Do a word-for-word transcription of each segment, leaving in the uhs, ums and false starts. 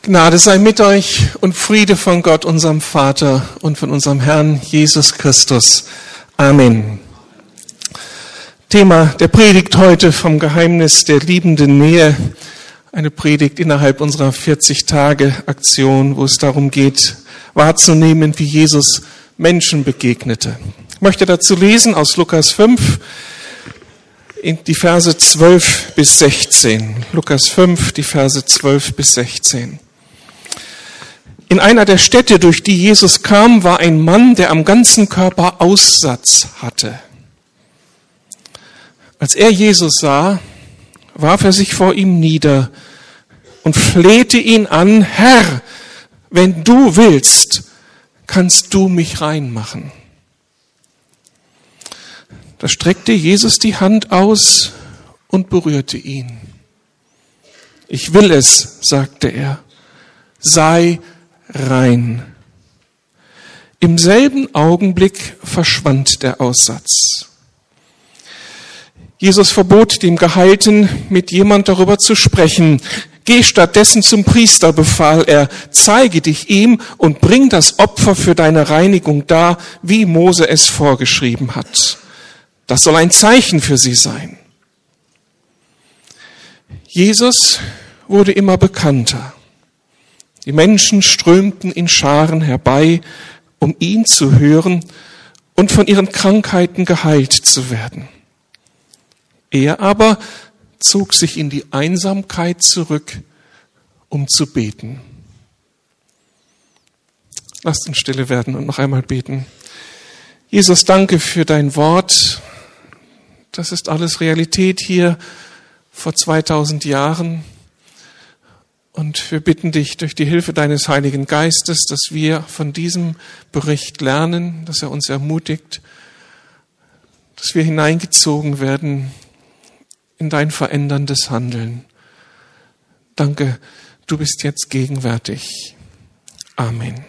Gnade sei mit euch und Friede von Gott, unserem Vater und von unserem Herrn Jesus Christus. Amen. Thema der Predigt heute vom Geheimnis der liebenden Nähe. Eine Predigt innerhalb unserer vierzig-Tage-Aktion, wo es darum geht, wahrzunehmen, wie Jesus Menschen begegnete. Ich möchte dazu lesen aus Lukas fünf, die Verse zwölf bis sechzehn. Lukas fünf, die Verse zwölf bis sechzehn. In einer der Städte, durch die Jesus kam, war ein Mann, der am ganzen Körper Aussatz hatte. Als er Jesus sah, warf er sich vor ihm nieder und flehte ihn an: Herr, wenn du willst, kannst du mich rein machen. Da streckte Jesus die Hand aus und berührte ihn. Ich will es, sagte er, sei rein. Im selben Augenblick verschwand der Aussatz. Jesus verbot dem Geheilten, mit jemand darüber zu sprechen. Geh stattdessen zum Priester, befahl er, zeige dich ihm und bring das Opfer für deine Reinigung dar, wie Mose es vorgeschrieben hat. Das soll ein Zeichen für sie sein. Jesus wurde immer bekannter. Die Menschen strömten in Scharen herbei, um ihn zu hören und von ihren Krankheiten geheilt zu werden. Er aber zog sich in die Einsamkeit zurück, um zu beten. Lasst uns stille werden und noch einmal beten. Jesus, danke für dein Wort. Das ist alles Realität hier vor zweitausend Jahren. Und wir bitten dich durch die Hilfe deines Heiligen Geistes, dass wir von diesem Bericht lernen, dass er uns ermutigt, dass wir hineingezogen werden in dein veränderndes Handeln. Danke, du bist jetzt gegenwärtig. Amen.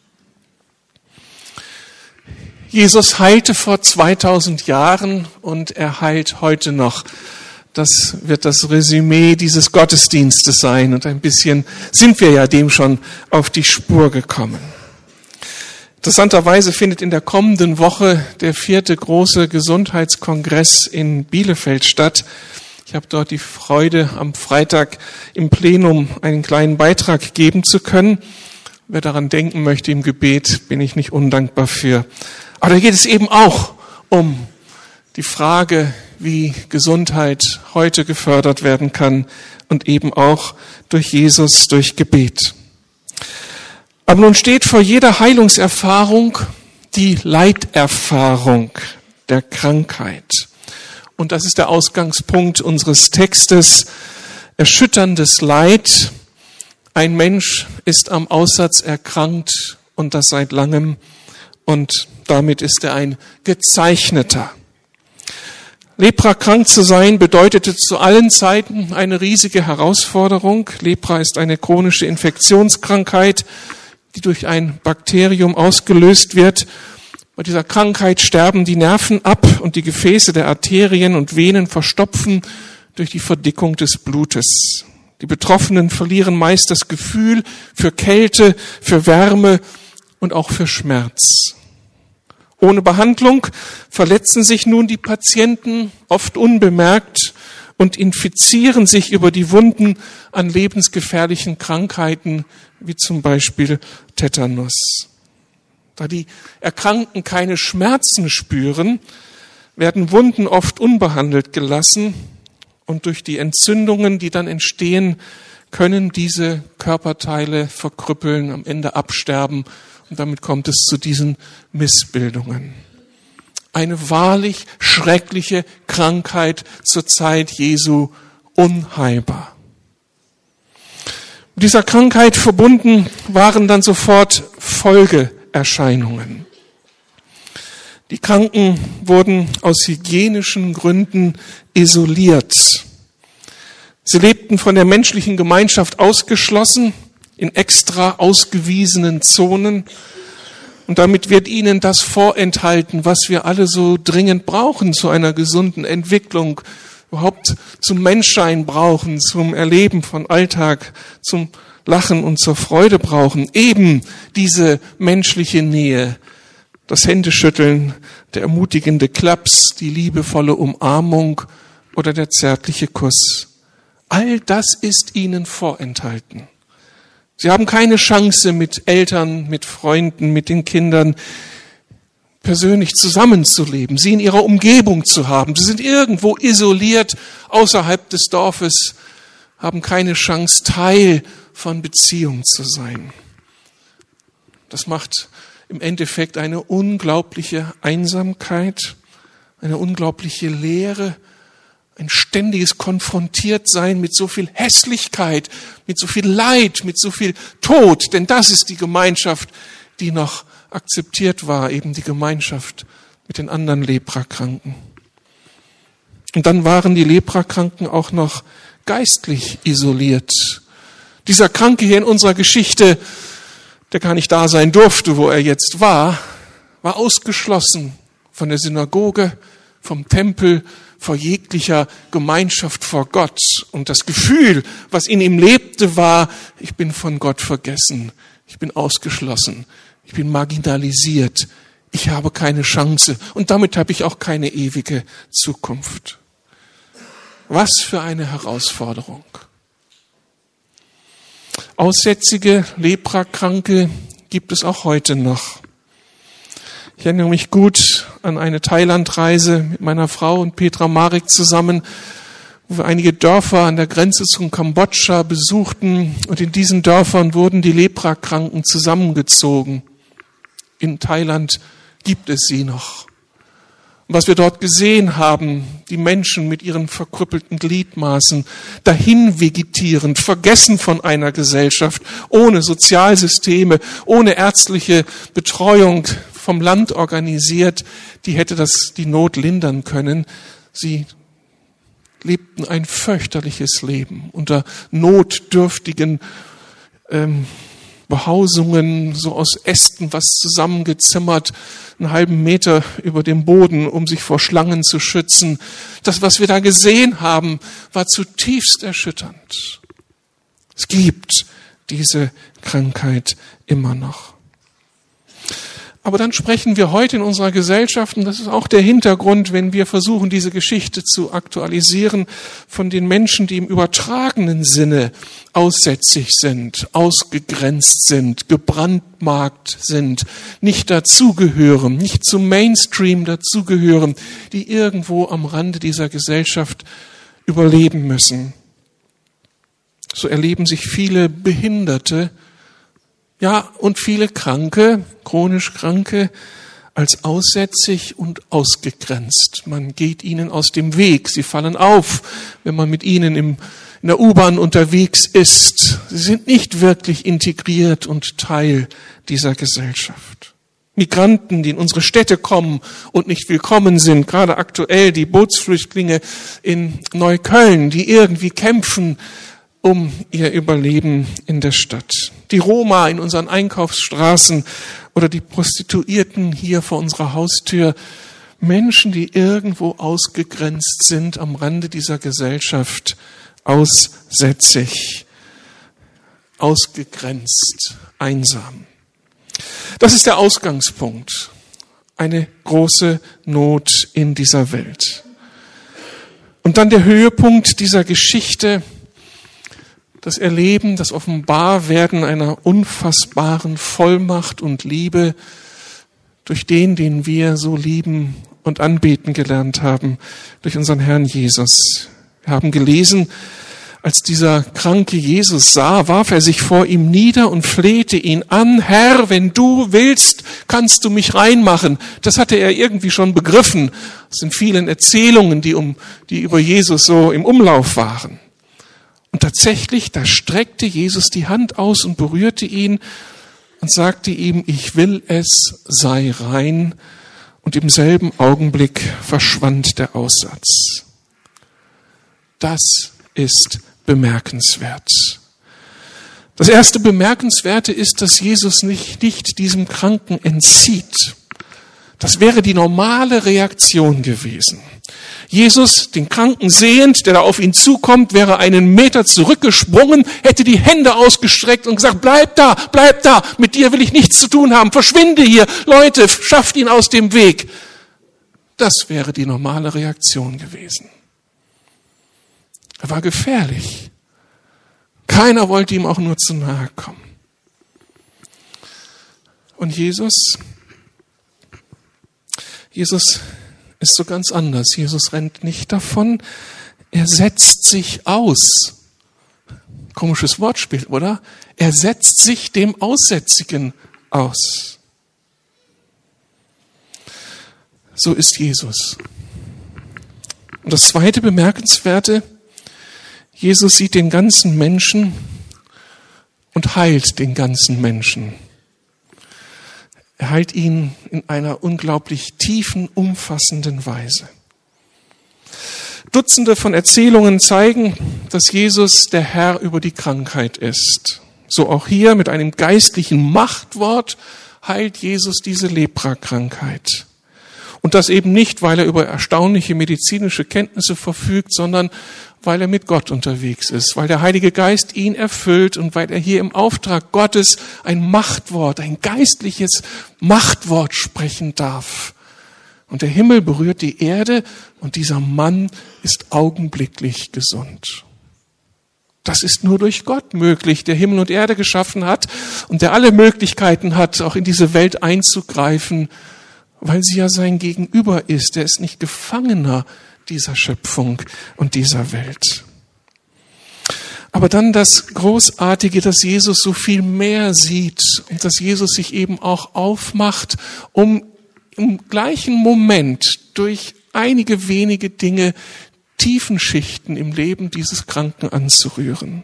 Jesus heilte vor zweitausend Jahren und er heilt heute noch. Das wird das Resümee dieses Gottesdienstes sein. Und ein bisschen sind wir ja dem schon auf die Spur gekommen. Interessanterweise findet in der kommenden Woche der vierte große Gesundheitskongress in Bielefeld statt. Ich habe dort die Freude, am Freitag im Plenum einen kleinen Beitrag geben zu können. Wer daran denken möchte im Gebet, bin ich nicht undankbar für. Aber da geht es eben auch um die Frage, wie Gesundheit heute gefördert werden kann und eben auch durch Jesus, durch Gebet. Aber nun steht vor jeder Heilungserfahrung die Leiterfahrung der Krankheit. Und das ist der Ausgangspunkt unseres Textes. Erschütterndes Leid. Ein Mensch ist am Aussatz erkrankt und das seit langem. Und damit ist er ein Gezeichneter. Leprakrank zu sein bedeutete zu allen Zeiten eine riesige Herausforderung. Lepra ist eine chronische Infektionskrankheit, die durch ein Bakterium ausgelöst wird. Bei dieser Krankheit sterben die Nerven ab und die Gefäße der Arterien und Venen verstopfen durch die Verdickung des Blutes. Die Betroffenen verlieren meist das Gefühl für Kälte, für Wärme und auch für Schmerz. Ohne Behandlung verletzen sich nun die Patienten oft unbemerkt und infizieren sich über die Wunden an lebensgefährlichen Krankheiten, wie zum Beispiel Tetanus. Da die Erkrankten keine Schmerzen spüren, werden Wunden oft unbehandelt gelassen und durch die Entzündungen, die dann entstehen, können diese Körperteile verkrüppeln, am Ende absterben. Und damit kommt es zu diesen Missbildungen. Eine wahrlich schreckliche Krankheit zur Zeit Jesu, unheilbar. Mit dieser Krankheit verbunden waren dann sofort Folgeerscheinungen. Die Kranken wurden aus hygienischen Gründen isoliert. Sie lebten von der menschlichen Gemeinschaft ausgeschlossen, in extra ausgewiesenen Zonen. Und damit wird ihnen das vorenthalten, was wir alle so dringend brauchen zu einer gesunden Entwicklung. überhaupt zum Menschsein brauchen, zum Erleben von Alltag, zum Lachen und zur Freude brauchen. Eben diese menschliche Nähe, das Händeschütteln, der ermutigende Klaps, die liebevolle Umarmung oder der zärtliche Kuss. All das ist ihnen vorenthalten. Sie haben keine Chance, mit Eltern, mit Freunden, mit den Kindern persönlich zusammenzuleben, sie in ihrer Umgebung zu haben. Sie sind irgendwo isoliert außerhalb des Dorfes, haben keine Chance, Teil von Beziehung zu sein. Das macht im Endeffekt eine unglaubliche Einsamkeit, eine unglaubliche Leere, ein ständiges Konfrontiertsein mit so viel Hässlichkeit, mit so viel Leid, mit so viel Tod. Denn das ist die Gemeinschaft, die noch akzeptiert war, eben die Gemeinschaft mit den anderen Leprakranken. Und dann waren die Leprakranken auch noch geistlich isoliert. Dieser Kranke hier in unserer Geschichte, der gar nicht da sein durfte, wo er jetzt war, war ausgeschlossen von der Synagoge, vom Tempel, vor jeglicher Gemeinschaft vor Gott. Und das Gefühl, was in ihm lebte, war, ich bin von Gott vergessen, ich bin ausgeschlossen, ich bin marginalisiert, ich habe keine Chance und damit habe ich auch keine ewige Zukunft. Was für eine Herausforderung. Aussätzige, Leprakranke gibt es auch heute noch. Ich erinnere mich gut an eine Thailandreise mit meiner Frau und Petra Marek zusammen, wo wir einige Dörfer an der Grenze zum Kambodscha besuchten. Und in diesen Dörfern wurden die Leprakranken zusammengezogen. In Thailand gibt es sie noch. Und was wir dort gesehen haben, die Menschen mit ihren verkrüppelten Gliedmaßen, dahin vegetierend, vergessen von einer Gesellschaft, ohne Sozialsysteme, ohne ärztliche Betreuung, vom Land organisiert, die hätte das die Not lindern können. Sie lebten ein fürchterliches Leben unter notdürftigen ähm, Behausungen, so aus Ästen was zusammengezimmert, einen halben Meter über dem Boden, um sich vor Schlangen zu schützen. Das, was wir da gesehen haben, war zutiefst erschütternd. Es gibt diese Krankheit immer noch. Aber dann sprechen wir heute in unserer Gesellschaft, und das ist auch der Hintergrund, wenn wir versuchen, diese Geschichte zu aktualisieren, von den Menschen, die im übertragenen Sinne aussätzig sind, ausgegrenzt sind, gebrandmarkt sind, nicht dazugehören, nicht zum Mainstream dazugehören, die irgendwo am Rande dieser Gesellschaft überleben müssen. So erleben sich viele Behinderte, ja, und viele Kranke, chronisch Kranke, als aussätzig und ausgegrenzt. Man geht ihnen aus dem Weg. Sie fallen auf, wenn man mit ihnen im, in der U-Bahn unterwegs ist. Sie sind nicht wirklich integriert und Teil dieser Gesellschaft. Migranten, die in unsere Städte kommen und nicht willkommen sind, gerade aktuell die Bootsflüchtlinge in Neukölln, die irgendwie kämpfen um ihr Überleben in der Stadt. Die Roma in unseren Einkaufsstraßen oder die Prostituierten hier vor unserer Haustür. Menschen, die irgendwo ausgegrenzt sind am Rande dieser Gesellschaft, aussätzig, ausgegrenzt, einsam. Das ist der Ausgangspunkt. Eine große Not in dieser Welt. Und dann der Höhepunkt dieser Geschichte, das Erleben, das Offenbarwerden einer unfassbaren Vollmacht und Liebe durch den, den wir so lieben und anbeten gelernt haben, durch unseren Herrn Jesus. Wir haben gelesen, als dieser kranke Jesus sah, warf er sich vor ihm nieder und flehte ihn an: Herr, wenn du willst, kannst du mich reinmachen. Das hatte er irgendwie schon begriffen. Das sind vielen Erzählungen, die, um, die über Jesus so im Umlauf waren. Und tatsächlich, da streckte Jesus die Hand aus und berührte ihn und sagte ihm: Ich will es, sei rein. Und im selben Augenblick verschwand der Aussatz. Das ist bemerkenswert. Das erste Bemerkenswerte ist, dass Jesus nicht, nicht diesem Kranken entzieht. Das wäre die normale Reaktion gewesen. Jesus, den Kranken sehend, der da auf ihn zukommt, wäre einen Meter zurückgesprungen, hätte die Hände ausgestreckt und gesagt, bleib da, bleib da, mit dir will ich nichts zu tun haben, verschwinde hier, Leute, schafft ihn aus dem Weg. Das wäre die normale Reaktion gewesen. Er war gefährlich. Keiner wollte ihm auch nur zu nahe kommen. Und Jesus, Jesus ist so ganz anders. Jesus rennt nicht davon, er setzt sich aus. Komisches Wortspiel, oder? Er setzt sich dem Aussätzigen aus. So ist Jesus. Und das zweite Bemerkenswerte, Jesus sieht den ganzen Menschen und heilt den ganzen Menschen. Er heilt ihn in einer unglaublich tiefen, umfassenden Weise. Dutzende von Erzählungen zeigen, dass Jesus der Herr über die Krankheit ist. So auch hier mit einem geistlichen Machtwort heilt Jesus diese Leprakrankheit. Und das eben nicht, weil er über erstaunliche medizinische Kenntnisse verfügt, sondern weil er mit Gott unterwegs ist, weil der Heilige Geist ihn erfüllt und weil er hier im Auftrag Gottes ein Machtwort, ein geistliches Machtwort sprechen darf. Und der Himmel berührt die Erde und dieser Mann ist augenblicklich gesund. Das ist nur durch Gott möglich, der Himmel und Erde geschaffen hat und der alle Möglichkeiten hat, auch in diese Welt einzugreifen, weil sie ja sein Gegenüber ist. Er ist nicht Gefangener dieser Schöpfung und dieser Welt. Aber dann das Großartige, dass Jesus so viel mehr sieht und dass Jesus sich eben auch aufmacht, um im gleichen Moment durch einige wenige Dinge Tiefenschichten im Leben dieses Kranken anzurühren.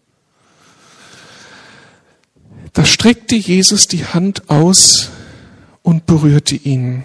Da streckte Jesus die Hand aus und berührte ihn.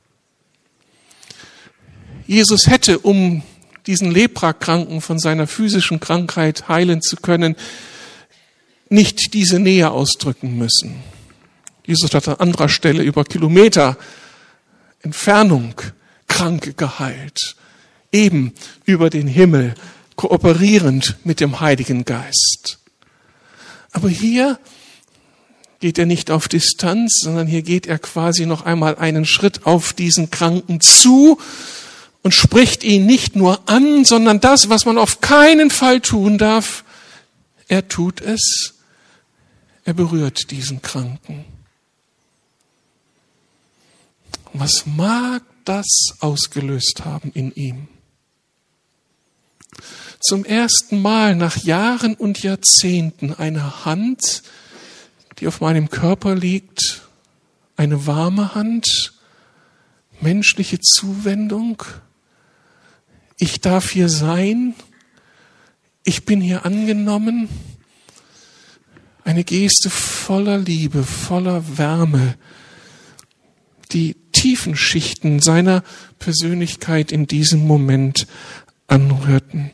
Jesus hätte, um diesen Leprakranken von seiner physischen Krankheit heilen zu können, nicht diese Nähe ausdrücken müssen. Jesus hat an anderer Stelle über Kilometer Entfernung Kranke geheilt, eben über den Himmel, kooperierend mit dem Heiligen Geist. Aber hier geht er nicht auf Distanz, sondern hier geht er quasi noch einmal einen Schritt auf diesen Kranken zu und spricht ihn nicht nur an, sondern das, was man auf keinen Fall tun darf, er tut es, er berührt diesen Kranken. Was mag das ausgelöst haben in ihm? Zum ersten Mal nach Jahren und Jahrzehnten eine Hand, die auf meinem Körper liegt, eine warme Hand, menschliche Zuwendung. Ich darf hier sein, ich bin hier angenommen. Eine Geste voller Liebe, voller Wärme, die tiefen Schichten seiner Persönlichkeit in diesem Moment anrührten.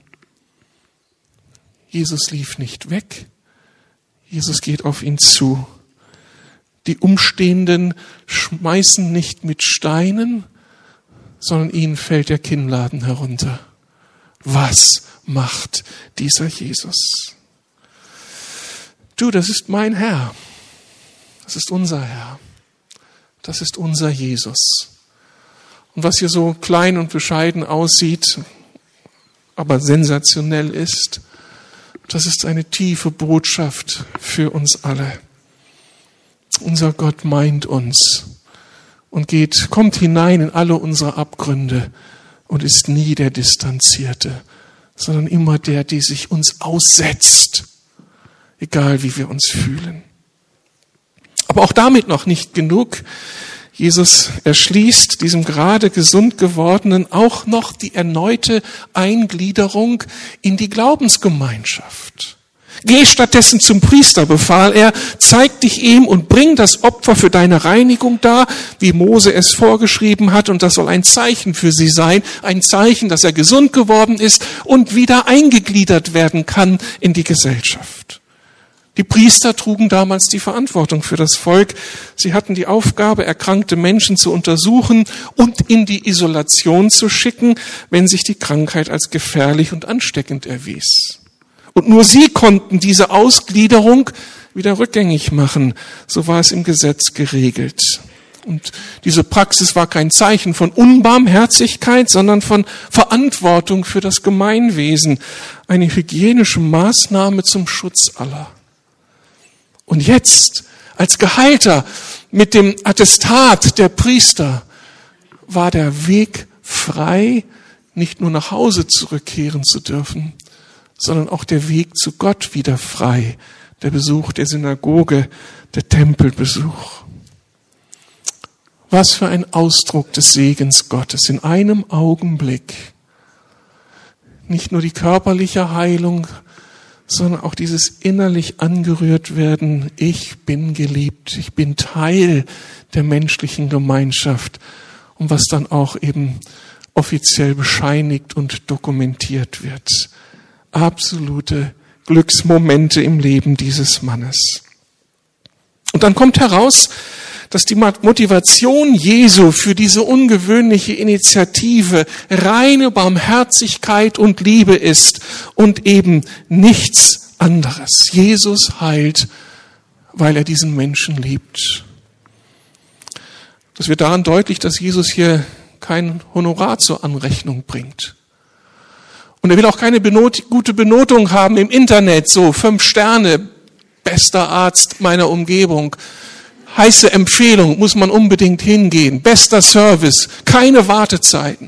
Jesus lief nicht weg, Jesus geht auf ihn zu. Die Umstehenden schmeißen nicht mit Steinen, sondern ihnen fällt der Kinnladen herunter. Was macht dieser Jesus? Du, das ist mein Herr. Das ist unser Herr. Das ist unser Jesus. Und was hier so klein und bescheiden aussieht, aber sensationell ist, das ist eine tiefe Botschaft für uns alle. Unser Gott meint uns und geht, kommt hinein in alle unsere Abgründe und ist nie der Distanzierte, sondern immer der, der sich uns aussetzt, egal wie wir uns fühlen. Aber auch damit noch nicht genug. Jesus erschließt diesem gerade gesund gewordenen auch noch die erneute Eingliederung in die Glaubensgemeinschaft. Geh stattdessen zum Priester, befahl er, zeig dich ihm und bring das Opfer für deine Reinigung dar, wie Mose es vorgeschrieben hat, und das soll ein Zeichen für sie sein, ein Zeichen, dass er gesund geworden ist und wieder eingegliedert werden kann in die Gesellschaft. Die Priester trugen damals die Verantwortung für das Volk. Sie hatten die Aufgabe, erkrankte Menschen zu untersuchen und in die Isolation zu schicken, wenn sich die Krankheit als gefährlich und ansteckend erwies. Und nur sie konnten diese Ausgliederung wieder rückgängig machen. So war es im Gesetz geregelt. Und diese Praxis war kein Zeichen von Unbarmherzigkeit, sondern von Verantwortung für das Gemeinwesen. Eine hygienische Maßnahme zum Schutz aller. Und jetzt, als Geheilter mit dem Attestat der Priester, war der Weg frei, nicht nur nach Hause zurückkehren zu dürfen, sondern auch der Weg zu Gott wieder frei. Der Besuch der Synagoge, der Tempelbesuch. Was für ein Ausdruck des Segens Gottes in einem Augenblick. Nicht nur die körperliche Heilung, sondern auch dieses innerlich angerührt werden. Ich bin geliebt, ich bin Teil der menschlichen Gemeinschaft. Und was dann auch eben offiziell bescheinigt und dokumentiert wird. Absolute Glücksmomente im Leben dieses Mannes. Und dann kommt heraus, dass die Motivation Jesu für diese ungewöhnliche Initiative reine Barmherzigkeit und Liebe ist und eben nichts anderes. Jesus heilt, weil er diesen Menschen liebt. Das wird daran deutlich, dass Jesus hier kein Honorar zur Anrechnung bringt. Und er will auch keine Benot- gute Benotung haben im Internet, so fünf Sterne, bester Arzt meiner Umgebung. Heiße Empfehlung, muss man unbedingt hingehen. Bester Service, keine Wartezeiten.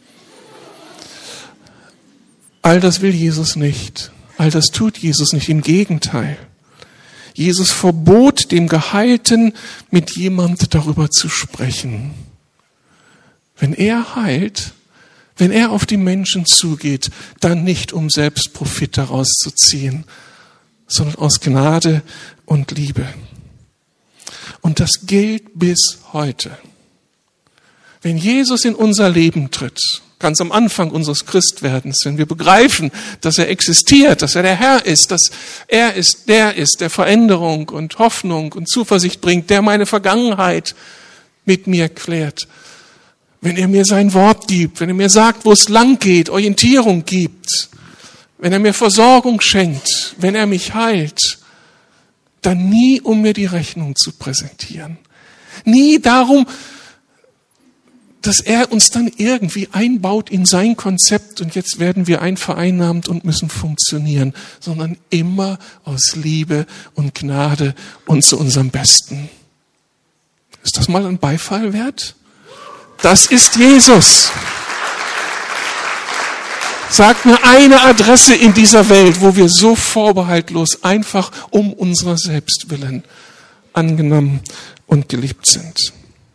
All das will Jesus nicht. All das tut Jesus nicht. Im Gegenteil. Jesus verbot dem Geheilten, mit jemand darüber zu sprechen. Wenn er heilt, wenn er auf die Menschen zugeht, dann nicht, um selbst Profit daraus zu ziehen, sondern aus Gnade und Liebe. Und das gilt bis heute. Wenn Jesus in unser Leben tritt, ganz am Anfang unseres Christwerdens, wenn wir begreifen, dass er existiert, dass er der Herr ist, dass er ist, der ist, der Veränderung und Hoffnung und Zuversicht bringt, der meine Vergangenheit mit mir klärt. Wenn er mir sein Wort gibt, wenn er mir sagt, wo es lang geht, Orientierung gibt, wenn er mir Versorgung schenkt, wenn er mich heilt, dann nie, um mir die Rechnung zu präsentieren. Nie darum, dass er uns dann irgendwie einbaut in sein Konzept und jetzt werden wir einvereinnahmt und müssen funktionieren, sondern immer aus Liebe und Gnade und zu unserem Besten. Ist das mal ein Beifall wert? Das ist Jesus. Sagt mir eine Adresse in dieser Welt, wo wir so vorbehaltlos einfach um unserer selbst willen angenommen und geliebt sind.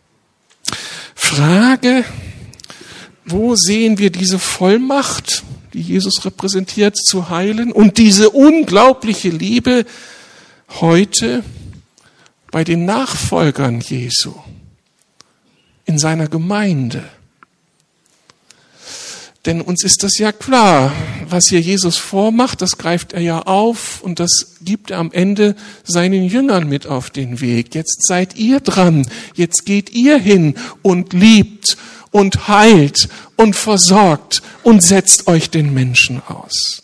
Frage, wo sehen wir diese Vollmacht, die Jesus repräsentiert, zu heilen und diese unglaubliche Liebe heute bei den Nachfolgern Jesu in seiner Gemeinde? Denn uns ist das ja klar, was hier Jesus vormacht, das greift er ja auf und das gibt er am Ende seinen Jüngern mit auf den Weg. Jetzt seid ihr dran, jetzt geht ihr hin und liebt und heilt und versorgt und setzt euch den Menschen aus.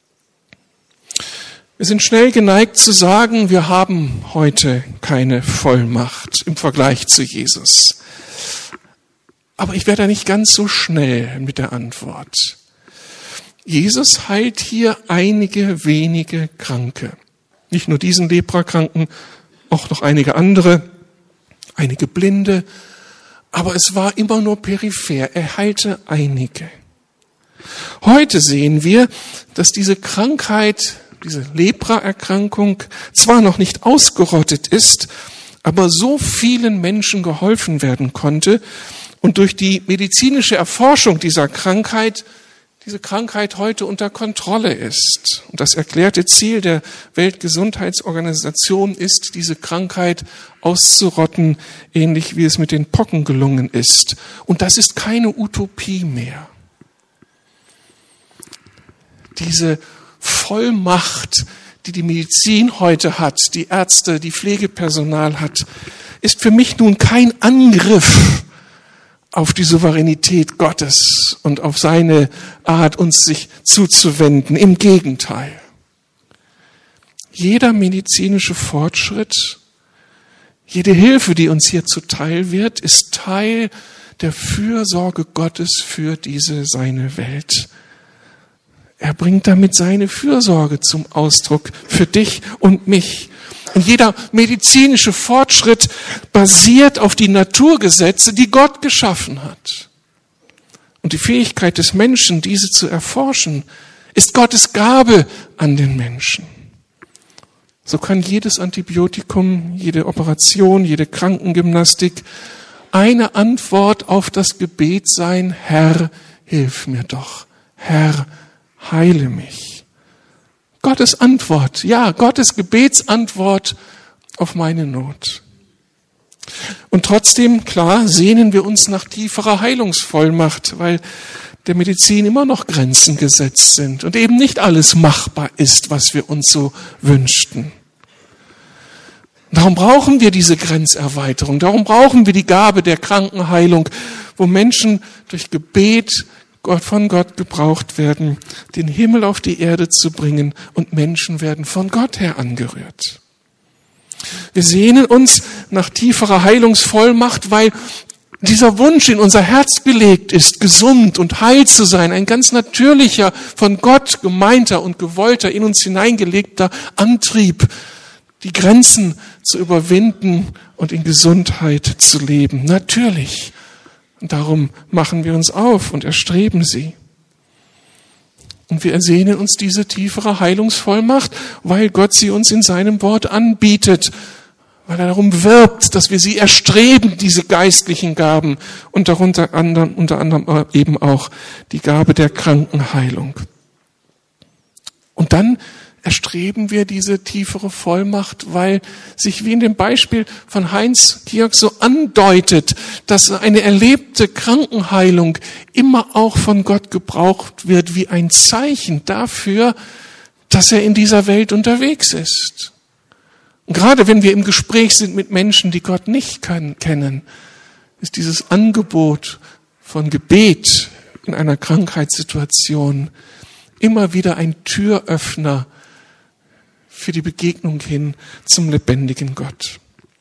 Wir sind schnell geneigt zu sagen, wir haben heute keine Vollmacht im Vergleich zu Jesus. Aber ich werde da nicht ganz so schnell mit der Antwort. Jesus heilt hier einige wenige Kranke. Nicht nur diesen Leprakranken, auch noch einige andere, einige Blinde. Aber es war immer nur peripher. Er heilte einige. Heute sehen wir, dass diese Krankheit, diese Lepraerkrankung zwar noch nicht ausgerottet ist, aber so vielen Menschen geholfen werden konnte, und durch die medizinische Erforschung dieser Krankheit, diese Krankheit heute unter Kontrolle ist. Und das erklärte Ziel der Weltgesundheitsorganisation ist, diese Krankheit auszurotten, ähnlich wie es mit den Pocken gelungen ist. Und das ist keine Utopie mehr. Diese Vollmacht, die die Medizin heute hat, die Ärzte, die Pflegepersonal hat, ist für mich nun kein Angriff auf die Souveränität Gottes und auf seine Art, uns sich zuzuwenden. Im Gegenteil. Jeder medizinische Fortschritt, jede Hilfe, die uns hier zuteil wird, ist Teil der Fürsorge Gottes für diese seine Welt. Er bringt damit seine Fürsorge zum Ausdruck für dich und mich. Und jeder medizinische Fortschritt basiert auf die Naturgesetze, die Gott geschaffen hat. Und die Fähigkeit des Menschen, diese zu erforschen, ist Gottes Gabe an den Menschen. So kann jedes Antibiotikum, jede Operation, jede Krankengymnastik eine Antwort auf das Gebet sein: Herr, hilf mir doch. Herr, heile mich. Gottes Antwort, ja, Gottes Gebetsantwort auf meine Not. Und trotzdem, klar, sehnen wir uns nach tieferer Heilungsvollmacht, weil der Medizin immer noch Grenzen gesetzt sind und eben nicht alles machbar ist, was wir uns so wünschten. Darum brauchen wir diese Grenzerweiterung, darum brauchen wir die Gabe der Krankenheilung, wo Menschen durch Gebet Gott von Gott gebraucht werden, den Himmel auf die Erde zu bringen, und Menschen werden von Gott her angerührt. Wir sehnen uns nach tieferer Heilungsvollmacht, weil dieser Wunsch in unser Herz gelegt ist, gesund und heil zu sein, ein ganz natürlicher, von Gott gemeinter und gewollter, in uns hineingelegter Antrieb, die Grenzen zu überwinden und in Gesundheit zu leben. Natürlich. Und darum machen wir uns auf und erstreben sie. Und wir ersehnen uns diese tiefere Heilungsvollmacht, weil Gott sie uns in seinem Wort anbietet, weil er darum wirbt, dass wir sie erstreben, diese geistlichen Gaben, und darunter anderem, unter anderem eben auch die Gabe der Krankenheilung. Und dann erstreben wir diese tiefere Vollmacht, weil sich wie in dem Beispiel von Heinz Kirk so andeutet, dass eine erlebte Krankenheilung immer auch von Gott gebraucht wird wie ein Zeichen dafür, dass er in dieser Welt unterwegs ist. Und gerade wenn wir im Gespräch sind mit Menschen, die Gott nicht kennen, ist dieses Angebot von Gebet in einer Krankheitssituation immer wieder ein Türöffner für die Begegnung hin zum lebendigen Gott.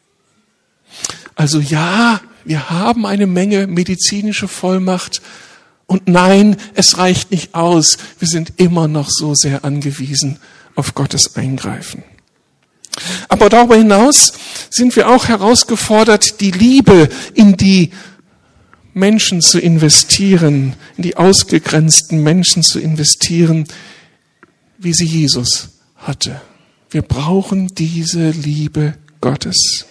Also ja, wir haben eine Menge medizinische Vollmacht, und nein, es reicht nicht aus. Wir sind immer noch so sehr angewiesen auf Gottes Eingreifen. Aber darüber hinaus sind wir auch herausgefordert, die Liebe in die Menschen zu investieren, in die ausgegrenzten Menschen zu investieren, wie sie Jesus hatte. Wir brauchen diese Liebe Gottes.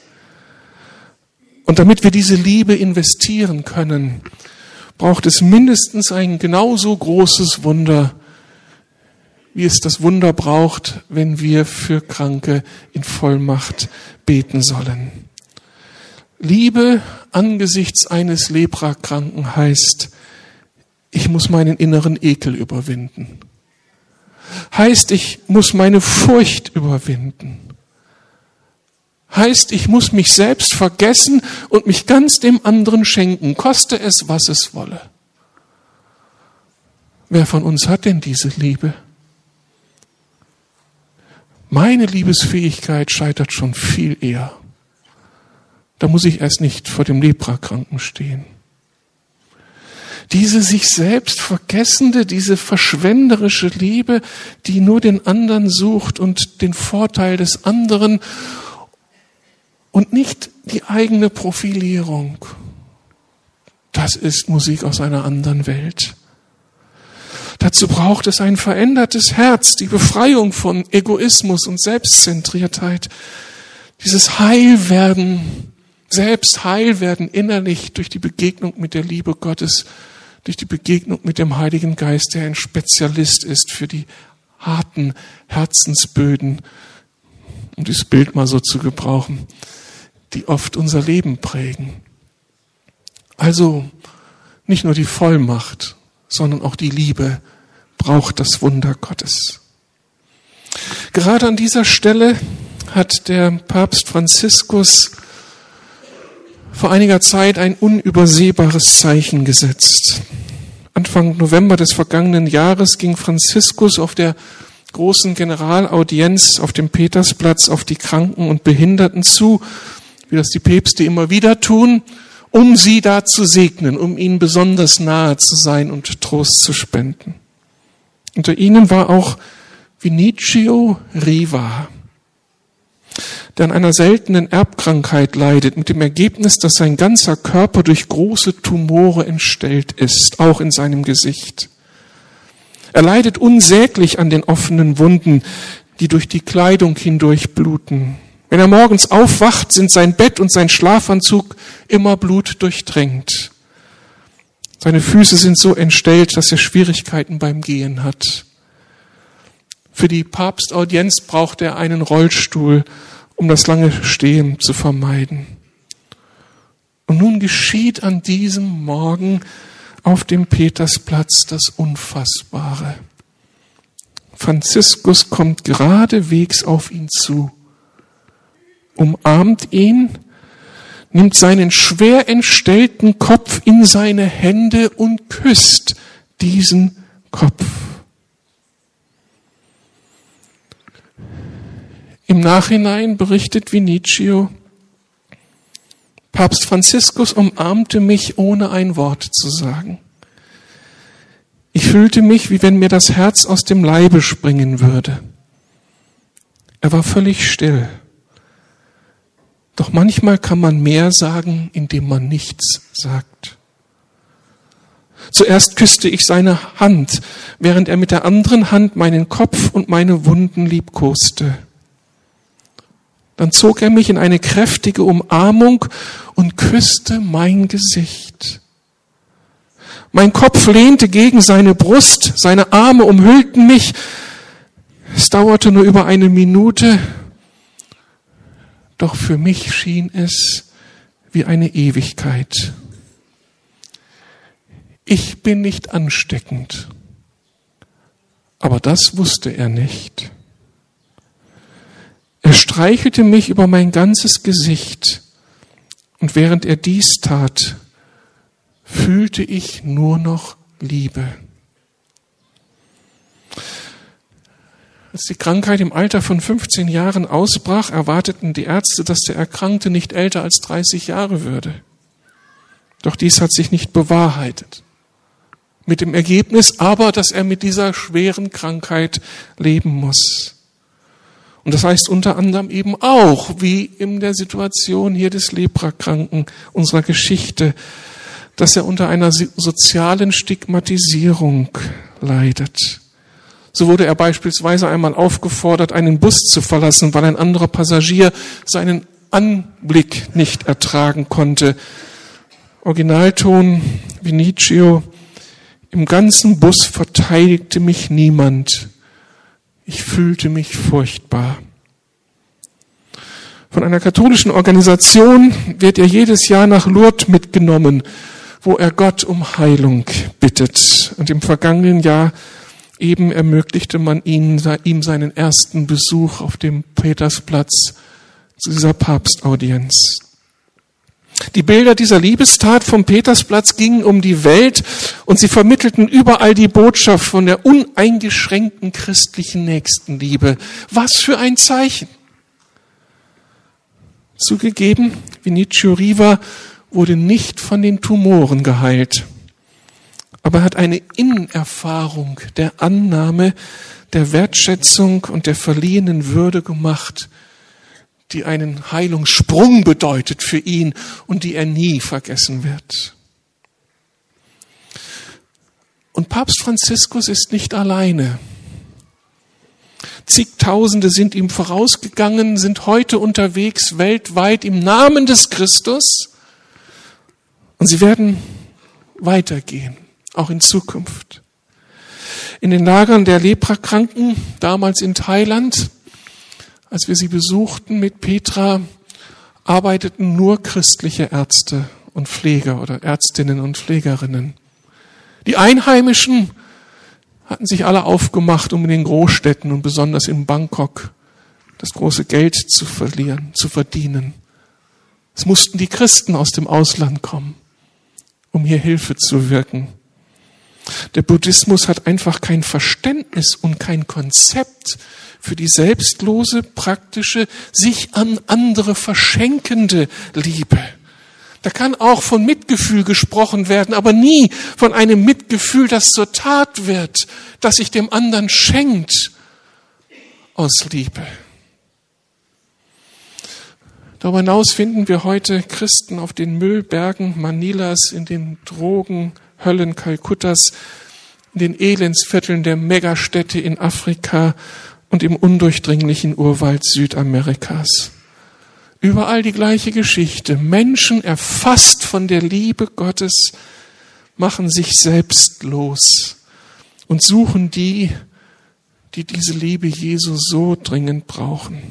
Und damit wir diese Liebe investieren können, braucht es mindestens ein genauso großes Wunder, wie es das Wunder braucht, wenn wir für Kranke in Vollmacht beten sollen. Liebe angesichts eines Leprakranken heißt, ich muss meinen inneren Ekel überwinden. Heißt, ich muss meine Furcht überwinden. Heißt, ich muss mich selbst vergessen und mich ganz dem anderen schenken, koste es, was es wolle. Wer von uns hat denn diese Liebe? Meine Liebesfähigkeit scheitert schon viel eher. Da muss ich erst nicht vor dem Leprakranken stehen. Diese sich selbst vergessende, diese verschwenderische Liebe, die nur den anderen sucht und den Vorteil des anderen und nicht die eigene Profilierung. Das ist Musik aus einer anderen Welt. Dazu braucht es ein verändertes Herz, die Befreiung von Egoismus und Selbstzentriertheit, dieses Heilwerden, selbst Heilwerden innerlich durch die Begegnung mit der Liebe Gottes, durch die Begegnung mit dem Heiligen Geist, der ein Spezialist ist für die harten Herzensböden, um dieses Bild mal so zu gebrauchen, die oft unser Leben prägen. Also nicht nur die Vollmacht, sondern auch die Liebe braucht das Wunder Gottes. Gerade an dieser Stelle hat der Papst Franziskus vor einiger Zeit ein unübersehbares Zeichen gesetzt. Anfang November des vergangenen Jahres ging Franziskus auf der großen Generalaudienz auf dem Petersplatz auf die Kranken und Behinderten zu, wie das die Päpste immer wieder tun, um sie da zu segnen, um ihnen besonders nahe zu sein und Trost zu spenden. Unter ihnen war auch Vinicio Riva, der an einer seltenen Erbkrankheit leidet, mit dem Ergebnis, dass sein ganzer Körper durch große Tumore entstellt ist, auch in seinem Gesicht. Er leidet unsäglich an den offenen Wunden, die durch die Kleidung hindurch bluten. Wenn er morgens aufwacht, sind sein Bett und sein Schlafanzug immer blutdurchtränkt. Seine Füße sind so entstellt, dass er Schwierigkeiten beim Gehen hat. Für die Papstaudienz braucht er einen Rollstuhl, um das lange Stehen zu vermeiden. Und nun geschieht an diesem Morgen auf dem Petersplatz das Unfassbare. Franziskus kommt geradewegs auf ihn zu, umarmt ihn, nimmt seinen schwer entstellten Kopf in seine Hände und küsst diesen Kopf. Im Nachhinein berichtet Vinicio, Papst Franziskus umarmte mich, ohne ein Wort zu sagen. Ich fühlte mich, wie wenn mir das Herz aus dem Leibe springen würde. Er war völlig still. Doch manchmal kann man mehr sagen, indem man nichts sagt. Zuerst küsste ich seine Hand, während er mit der anderen Hand meinen Kopf und meine Wunden liebkoste. Dann zog er mich in eine kräftige Umarmung und küsste mein Gesicht. Mein Kopf lehnte gegen seine Brust, seine Arme umhüllten mich. Es dauerte nur über eine Minute, doch für mich schien es wie eine Ewigkeit. Ich bin nicht ansteckend, aber das wusste er nicht. Er streichelte mich über mein ganzes Gesicht und während er dies tat, fühlte ich nur noch Liebe. Als die Krankheit im Alter von fünfzehn Jahren ausbrach, erwarteten die Ärzte, dass der Erkrankte nicht älter als dreißig Jahre würde. Doch dies hat sich nicht bewahrheitet. Mit dem Ergebnis aber, dass er mit dieser schweren Krankheit leben muss. Und das heißt unter anderem eben auch, wie in der Situation hier des Leprakranken unserer Geschichte, dass er unter einer sozialen Stigmatisierung leidet. So wurde er beispielsweise einmal aufgefordert, einen Bus zu verlassen, weil ein anderer Passagier seinen Anblick nicht ertragen konnte. Originalton Vinicio: Im ganzen Bus verteidigte mich niemand. Ich fühlte mich furchtbar. Von einer katholischen Organisation wird er jedes Jahr nach Lourdes mitgenommen, wo er Gott um Heilung bittet. Und im vergangenen Jahr eben ermöglichte man ihn, ihm seinen ersten Besuch auf dem Petersplatz zu dieser Papstaudienz. Die Bilder dieser Liebestat vom Petersplatz gingen um die Welt und sie vermittelten überall die Botschaft von der uneingeschränkten christlichen Nächstenliebe. Was für ein Zeichen! Zugegeben, Vinicio Riva wurde nicht von den Tumoren geheilt, aber er hat eine Innenerfahrung der Annahme, der Wertschätzung und der verliehenen Würde gemacht, die einen Heilungssprung bedeutet für ihn und die er nie vergessen wird. Und Papst Franziskus ist nicht alleine. Zigtausende sind ihm vorausgegangen, sind heute unterwegs weltweit im Namen des Christus und sie werden weitergehen, auch in Zukunft. In den Lagern der Leprakranken, damals in Thailand, als wir sie besuchten mit Petra, arbeiteten nur christliche Ärzte und Pfleger oder Ärztinnen und Pflegerinnen. Die Einheimischen hatten sich alle aufgemacht, um in den Großstädten und besonders in Bangkok das große Geld zu verlieren, zu verdienen. Es mussten die Christen aus dem Ausland kommen, um hier Hilfe zu wirken. Der Buddhismus hat einfach kein Verständnis und kein Konzept für die selbstlose, praktische, sich an andere verschenkende Liebe. Da kann auch von Mitgefühl gesprochen werden, aber nie von einem Mitgefühl, das zur Tat wird, das sich dem anderen schenkt aus Liebe. Darüber hinaus finden wir heute Christen auf den Müllbergen Manilas, in den Drogenhöllen Kalkuttas, in den Elendsvierteln der Megastädte in Afrika und im undurchdringlichen Urwald Südamerikas. Überall die gleiche Geschichte. Menschen, erfasst von der Liebe Gottes, machen sich selbstlos und suchen die, die diese Liebe Jesu so dringend brauchen.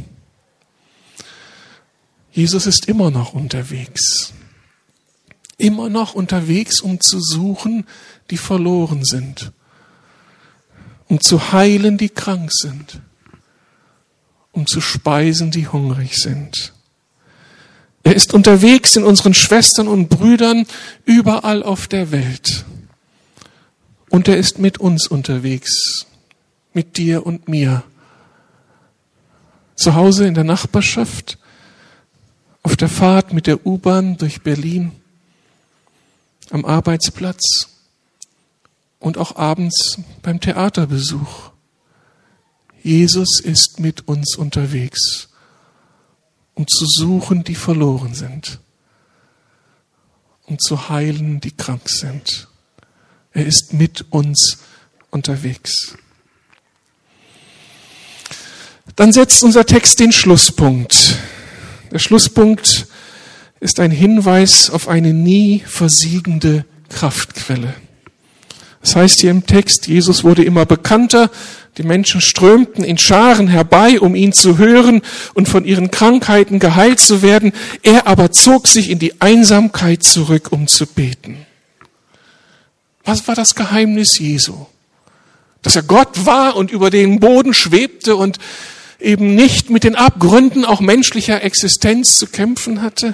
Jesus ist immer noch unterwegs. Immer noch unterwegs, um zu suchen, die verloren sind. Um zu heilen, die krank sind. Um zu speisen, die hungrig sind. Er ist unterwegs in unseren Schwestern und Brüdern überall auf der Welt. Und er ist mit uns unterwegs, mit dir und mir. Zu Hause in der Nachbarschaft, auf der Fahrt mit der U-Bahn durch Berlin, am Arbeitsplatz und auch abends beim Theaterbesuch. Jesus ist mit uns unterwegs, um zu suchen, die verloren sind, um zu heilen, die krank sind. Er ist mit uns unterwegs. Dann setzt unser Text den Schlusspunkt. Der Schlusspunkt ist ein Hinweis auf eine nie versiegende Kraftquelle. Das heißt hier im Text, Jesus wurde immer bekannter, die Menschen strömten in Scharen herbei, um ihn zu hören und von ihren Krankheiten geheilt zu werden. Er aber zog sich in die Einsamkeit zurück, um zu beten. Was war das Geheimnis Jesu? Dass er Gott war und über den Boden schwebte und eben nicht mit den Abgründen auch menschlicher Existenz zu kämpfen hatte?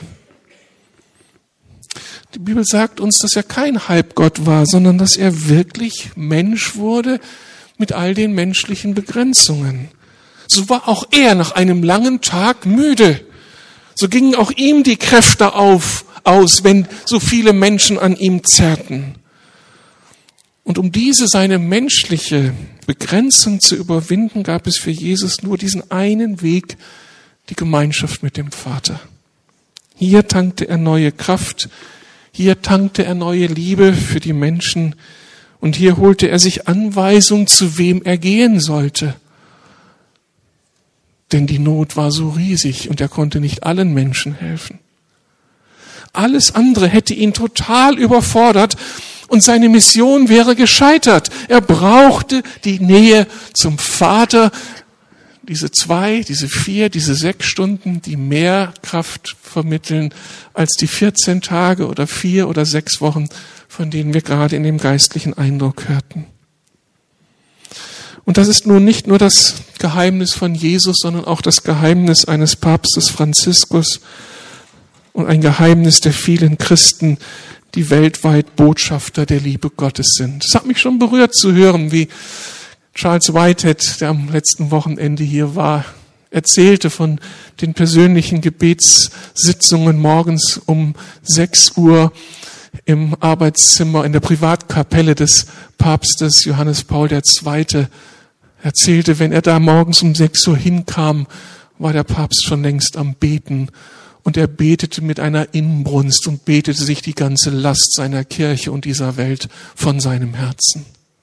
Die Bibel sagt uns, dass er kein Halbgott war, sondern dass er wirklich Mensch wurde mit all den menschlichen Begrenzungen. So war auch er nach einem langen Tag müde. So gingen auch ihm die Kräfte auf, aus, wenn so viele Menschen an ihm zerrten. Und um diese seine menschliche Begrenzung zu überwinden, gab es für Jesus nur diesen einen Weg, die Gemeinschaft mit dem Vater. Hier tankte er neue Kraft, hier tankte er neue Liebe für die Menschen und hier holte er sich Anweisung, zu wem er gehen sollte. Denn die Not war so riesig und er konnte nicht allen Menschen helfen. Alles andere hätte ihn total überfordert und seine Mission wäre gescheitert. Er brauchte die Nähe zum Vater. Diese zwei, diese vier, diese sechs Stunden, die mehr Kraft vermitteln als die vierzehn Tage oder vier oder sechs Wochen, von denen wir gerade in dem geistlichen Eindruck hörten. Und das ist nun nicht nur das Geheimnis von Jesus, sondern auch das Geheimnis eines Papstes Franziskus und ein Geheimnis der vielen Christen, die weltweit Botschafter der Liebe Gottes sind. Es hat mich schon berührt zu hören, wie Charles Whitehead, der am letzten Wochenende hier war, erzählte von den persönlichen Gebetssitzungen morgens um sechs Uhr im Arbeitszimmer in der Privatkapelle des Papstes Johannes Paul der Zweite. Er erzählte, wenn er da morgens um sechs Uhr hinkam, war der Papst schon längst am Beten. Und er betete mit einer Inbrunst und betete sich die ganze Last seiner Kirche und dieser Welt von seinem Herzen.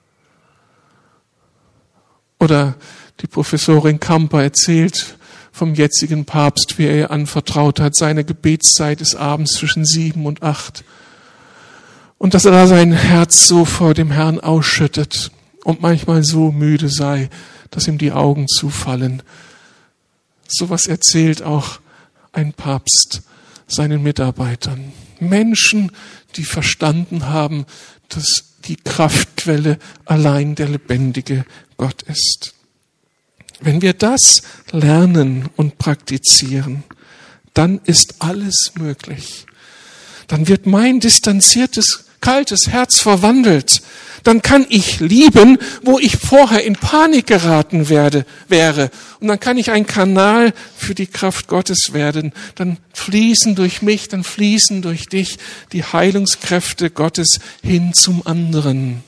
Oder die Professorin Kamper erzählt vom jetzigen Papst, wie er ihr anvertraut hat, seine Gebetszeit ist abends zwischen sieben und acht. Und dass er da sein Herz so vor dem Herrn ausschüttet und manchmal so müde sei, dass ihm die Augen zufallen. Sowas erzählt auch ein Papst seinen Mitarbeitern. Menschen, die verstanden haben, dass die Kraftquelle allein der lebendige Gott ist. Wenn wir das lernen und praktizieren, dann ist alles möglich. Dann wird mein distanziertes, kaltes Herz verwandelt. Dann kann ich lieben, wo ich vorher in Panik geraten werde, wäre. Und dann kann ich ein Kanal für die Kraft Gottes werden. Dann fließen durch mich, dann fließen durch dich die Heilungskräfte Gottes hin zum anderen.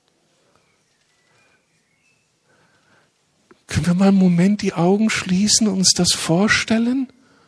Können wir mal einen Moment die Augen schließen und uns das vorstellen?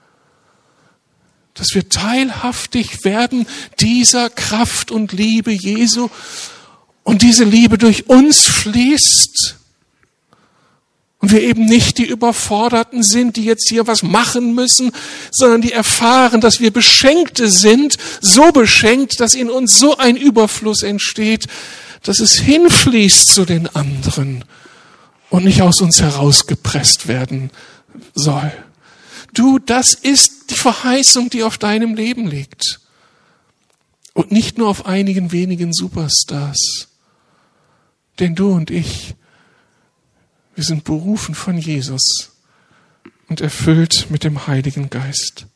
Dass wir teilhaftig werden dieser Kraft und Liebe Jesu und diese Liebe durch uns fließt und wir eben nicht die Überforderten sind, die jetzt hier was machen müssen, sondern die erfahren, dass wir Beschenkte sind, so beschenkt, dass in uns so ein Überfluss entsteht, dass es hinfließt zu den anderen und nicht aus uns herausgepresst werden soll. Du, das ist die Verheißung, die auf deinem Leben liegt. Und nicht nur auf einigen wenigen Superstars. Denn du und ich, wir sind berufen von Jesus und erfüllt mit dem Heiligen Geist.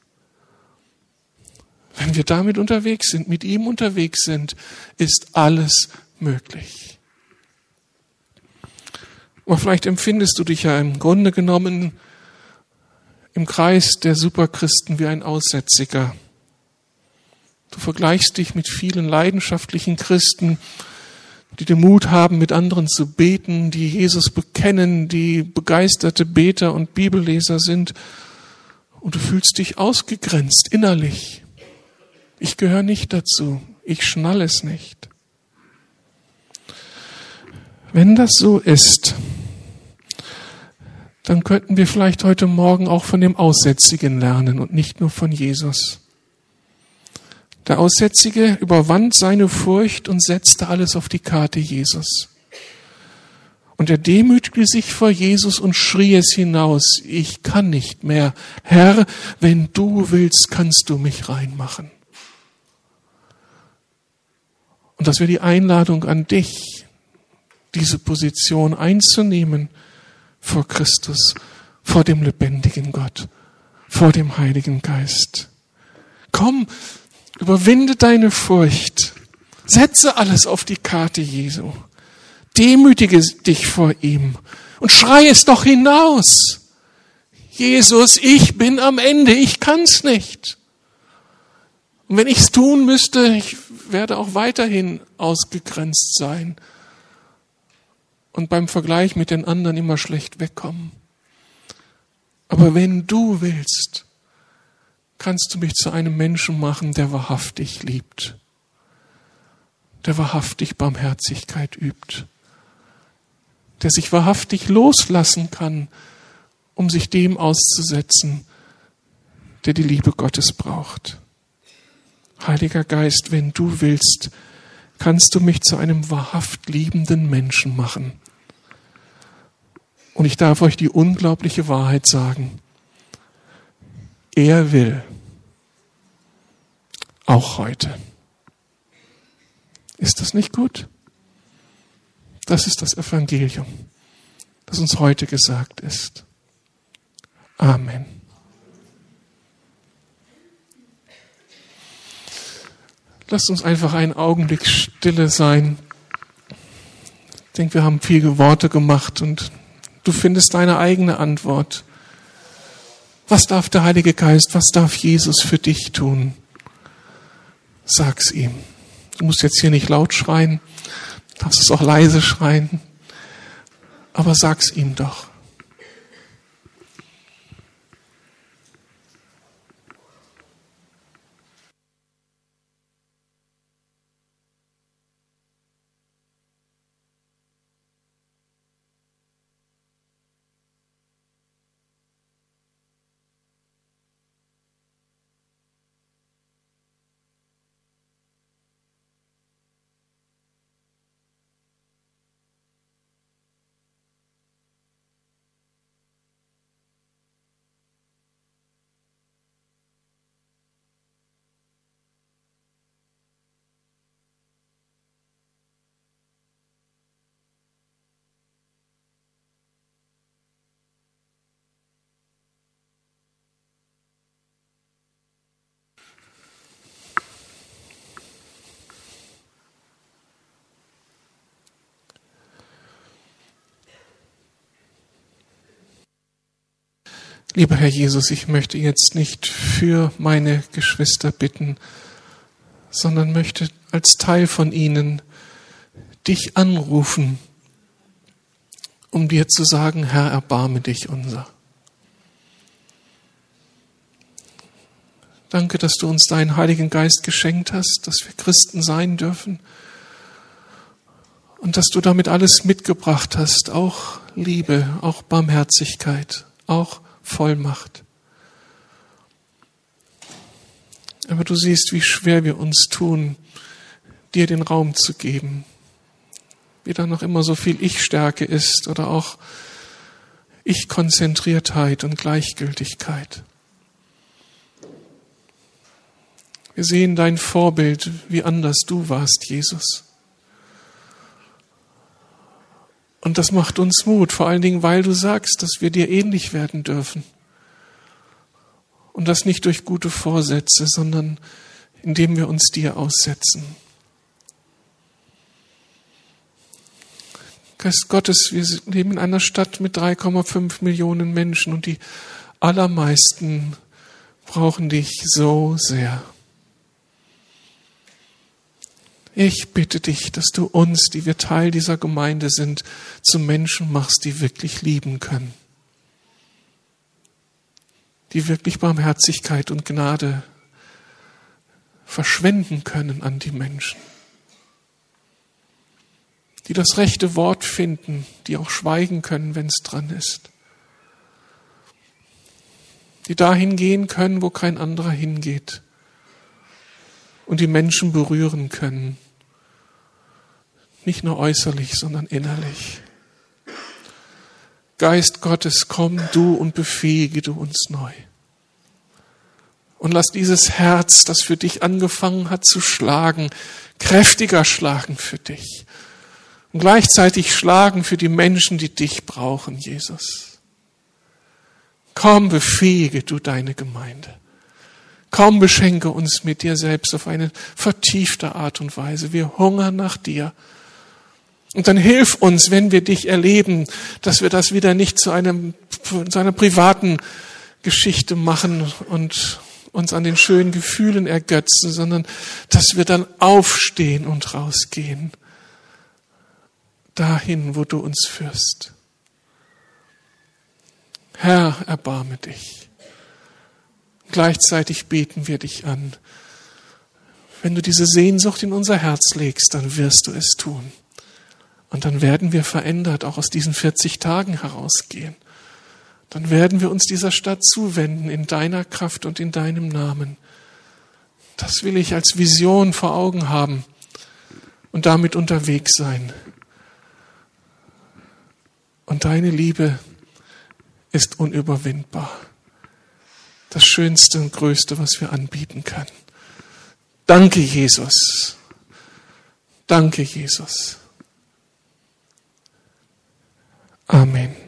Wenn wir damit unterwegs sind, mit ihm unterwegs sind, ist alles möglich. Aber vielleicht empfindest du dich ja im Grunde genommen im Kreis der Superchristen wie ein Aussätziger. Du vergleichst dich mit vielen leidenschaftlichen Christen, die den Mut haben, mit anderen zu beten, die Jesus bekennen, die begeisterte Beter und Bibelleser sind. Und du fühlst dich ausgegrenzt innerlich. Ich gehöre nicht dazu. Ich schnall es nicht. Wenn das so ist, dann könnten wir vielleicht heute Morgen auch von dem Aussätzigen lernen und nicht nur von Jesus. Der Aussätzige überwand seine Furcht und setzte alles auf die Karte Jesus. Und er demütigte sich vor Jesus und schrie es hinaus: Ich kann nicht mehr. Herr, wenn du willst, kannst du mich reinmachen. Und das wäre die Einladung an dich, diese Position einzunehmen vor Christus, vor dem lebendigen Gott, vor dem Heiligen Geist. Komm, überwinde deine Furcht. Setze alles auf die Karte Jesu. Demütige dich vor ihm und schrei es doch hinaus. Jesus, ich bin am Ende, ich kann's nicht. Und wenn ich's tun müsste, ich werde auch weiterhin ausgegrenzt sein und beim Vergleich mit den anderen immer schlecht wegkommen. Aber wenn du willst, kannst du mich zu einem Menschen machen, der wahrhaftig liebt, der wahrhaftig Barmherzigkeit übt, der sich wahrhaftig loslassen kann, um sich dem auszusetzen, der die Liebe Gottes braucht. Heiliger Geist, wenn du willst, kannst du mich zu einem wahrhaft liebenden Menschen machen. Und ich darf euch die unglaubliche Wahrheit sagen. Er will. Auch heute. Ist das nicht gut? Das ist das Evangelium, das uns heute gesagt ist. Amen. Lasst uns einfach einen Augenblick stille sein. Ich denke, wir haben viele Worte gemacht und du findest deine eigene Antwort. Was darf der Heilige Geist, was darf Jesus für dich tun? Sag's ihm. Du musst jetzt hier nicht laut schreien, du darfst es auch leise schreien, aber sag's ihm doch. Lieber Herr Jesus, ich möchte jetzt nicht für meine Geschwister bitten, sondern möchte als Teil von ihnen dich anrufen, um dir zu sagen, Herr, erbarme dich unser. Danke, dass du uns deinen Heiligen Geist geschenkt hast, dass wir Christen sein dürfen und dass du damit alles mitgebracht hast, auch Liebe, auch Barmherzigkeit, auch Vollmacht. Aber du siehst, wie schwer wir uns tun, dir den Raum zu geben. Wie da noch immer so viel Ich-Stärke ist oder auch Ich-Konzentriertheit und Gleichgültigkeit. Wir sehen dein Vorbild, wie anders du warst, Jesus. Und das macht uns Mut, vor allen Dingen, weil du sagst, dass wir dir ähnlich werden dürfen. Und das nicht durch gute Vorsätze, sondern indem wir uns dir aussetzen. Geist Gottes, wir leben in einer Stadt mit drei Komma fünf Millionen Menschen und die allermeisten brauchen dich so sehr. Ich bitte dich, dass du uns, die wir Teil dieser Gemeinde sind, zu Menschen machst, die wirklich lieben können. Die wirklich Barmherzigkeit und Gnade verschwenden können an die Menschen. Die das rechte Wort finden, die auch schweigen können, wenn es dran ist. Die dahin gehen können, wo kein anderer hingeht. Und die Menschen berühren können. Nicht nur äußerlich, sondern innerlich. Geist Gottes, komm du und befähige du uns neu. Und lass dieses Herz, das für dich angefangen hat zu schlagen, kräftiger schlagen für dich. Und gleichzeitig schlagen für die Menschen, die dich brauchen, Jesus. Komm, befähige du deine Gemeinde. Komm, beschenke uns mit dir selbst auf eine vertiefte Art und Weise. Wir hungern nach dir. Und dann hilf uns, wenn wir dich erleben, dass wir das wieder nicht zu einem, zu einer privaten Geschichte machen und uns an den schönen Gefühlen ergötzen, sondern dass wir dann aufstehen und rausgehen. Dahin, wo du uns führst. Herr, erbarme dich. Gleichzeitig beten wir dich an. Wenn du diese Sehnsucht in unser Herz legst, dann wirst du es tun. Und dann werden wir verändert auch aus diesen vierzig Tagen herausgehen. Dann werden wir uns dieser Stadt zuwenden in deiner Kraft und in deinem Namen. Das will ich als Vision vor Augen haben und damit unterwegs sein. Und deine Liebe ist unüberwindbar. Das Schönste und Größte, was wir anbieten können. Danke, Jesus. Danke, Jesus. Amen.